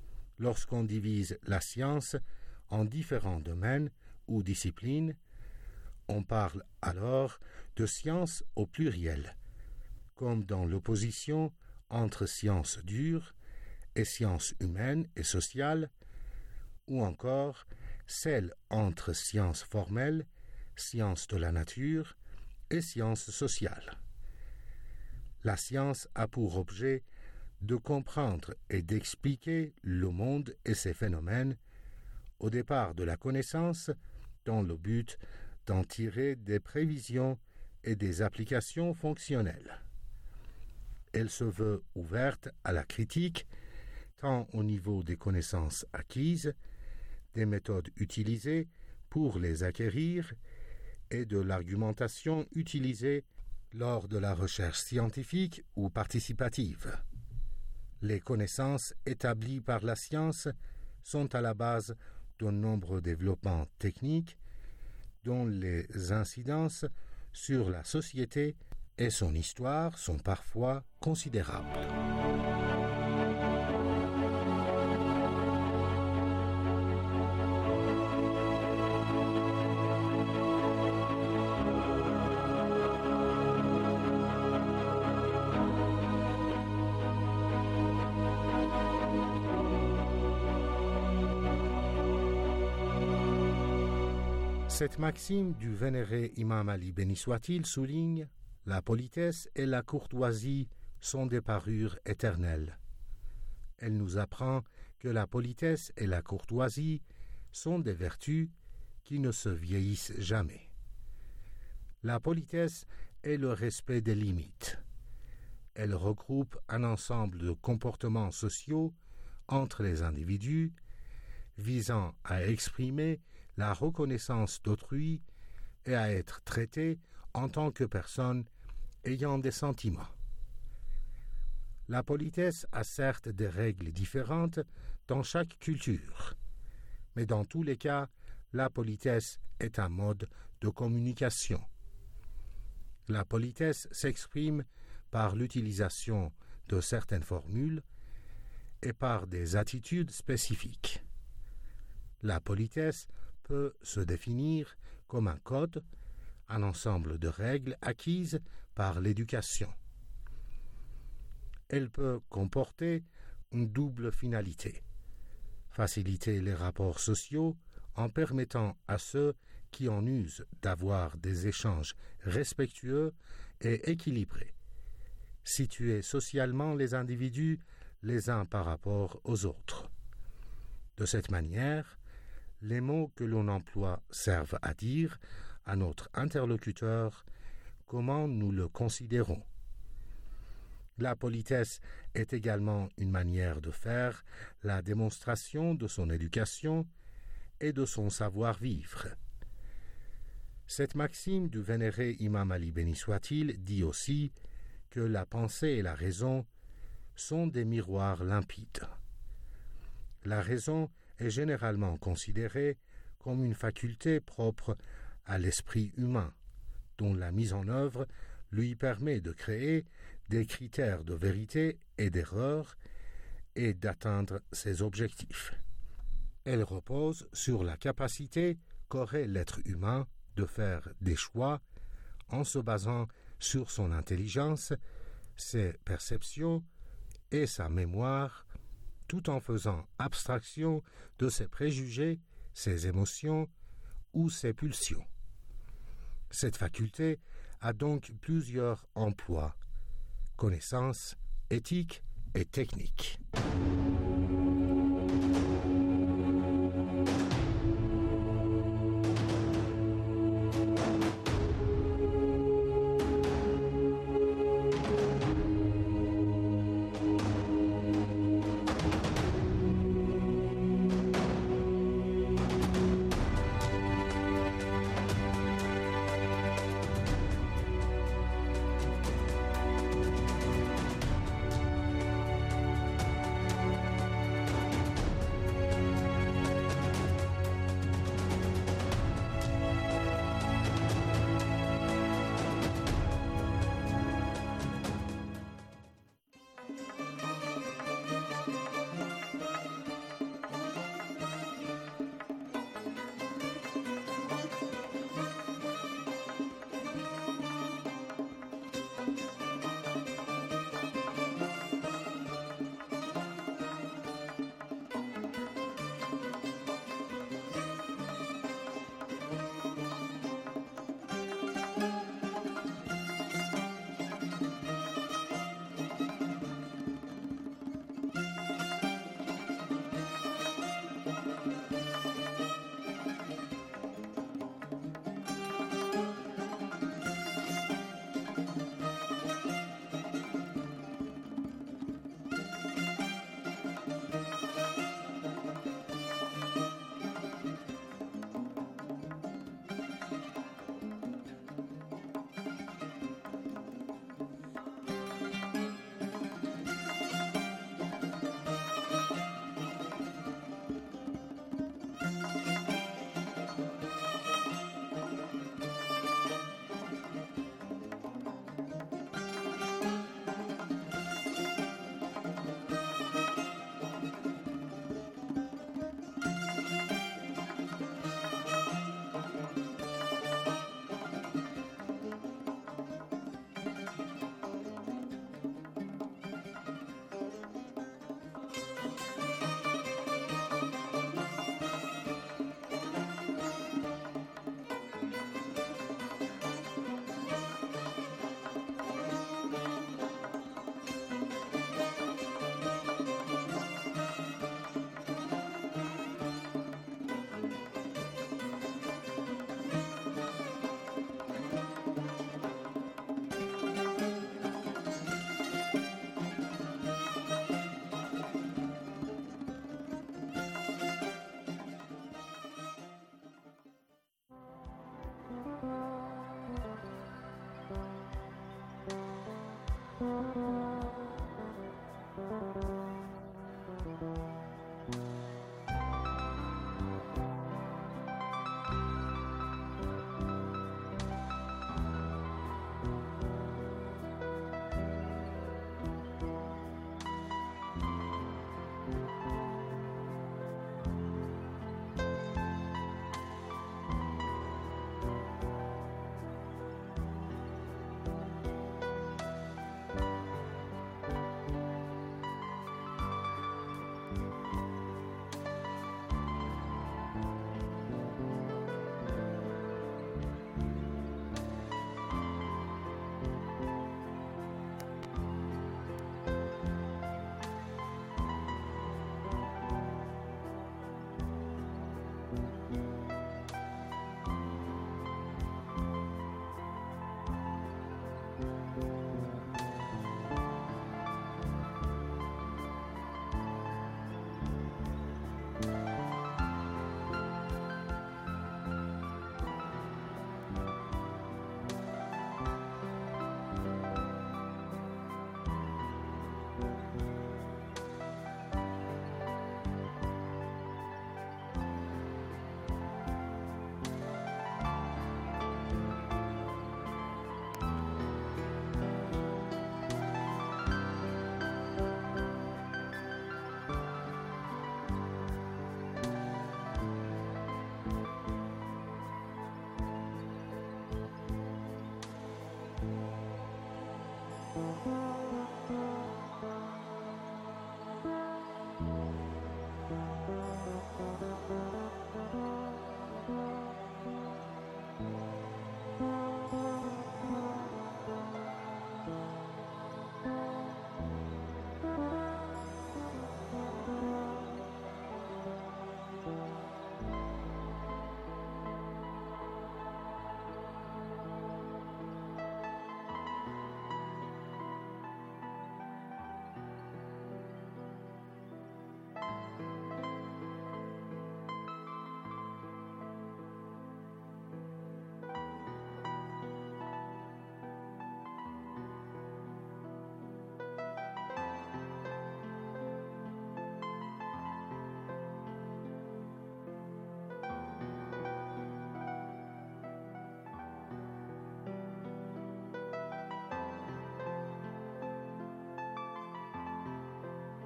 lorsqu'on divise la science en différents domaines ou disciplines. On parle alors de sciences au pluriel, comme dans l'opposition entre sciences dures et sciences humaines et sociales, ou encore celle entre sciences formelles, sciences de la nature et sciences sociales. La science a pour objet de comprendre et d'expliquer le monde et ses phénomènes, au départ de la connaissance, dans le but d'en tirer des prévisions et des applications fonctionnelles. Elle se veut ouverte à la critique, tant au niveau des connaissances acquises, des méthodes utilisées pour les acquérir et de l'argumentation utilisée lors de la recherche scientifique ou participative. Les connaissances établies par la science sont à la base de nombreux développements techniques dont les incidences sur la société et son histoire sont parfois considérables. Cette maxime du vénéré Imam Ali béni soit-il souligne « La politesse et la courtoisie sont des parures éternelles ». Elle nous apprend que la politesse et la courtoisie sont des vertus qui ne se vieillissent jamais. La politesse est le respect des limites. Elle regroupe un ensemble de comportements sociaux entre les individus visant à exprimer la reconnaissance d'autrui et à être traité en tant que personne ayant des sentiments. La politesse a certes des règles différentes dans chaque culture, mais dans tous les cas, la politesse est un mode de communication. La politesse s'exprime par l'utilisation de certaines formules et par des attitudes spécifiques. La politesse peut se définir comme un code, un ensemble de règles acquises par l'éducation. Elle peut comporter une double finalité: faciliter les rapports sociaux en permettant à ceux qui en usent d'avoir des échanges respectueux et équilibrés, situer socialement les individus les uns par rapport aux autres. De cette manière, les mots que l'on emploie servent à dire à notre interlocuteur comment nous le considérons. La politesse est également une manière de faire la démonstration de son éducation et de son savoir-vivre. Cette maxime du vénéré Imam Ali béni soit-il dit aussi que la pensée et la raison sont des miroirs limpides. La raison est généralement considérée comme une faculté propre à l'esprit humain, dont la mise en œuvre lui permet de créer des critères de vérité et d'erreur et d'atteindre ses objectifs. Elle repose sur la capacité qu'aurait l'être humain de faire des choix en se basant sur son intelligence, ses perceptions et sa mémoire, tout en faisant abstraction de ses préjugés, ses émotions ou ses pulsions. Cette faculté a donc plusieurs emplois: connaissance, éthique et technique.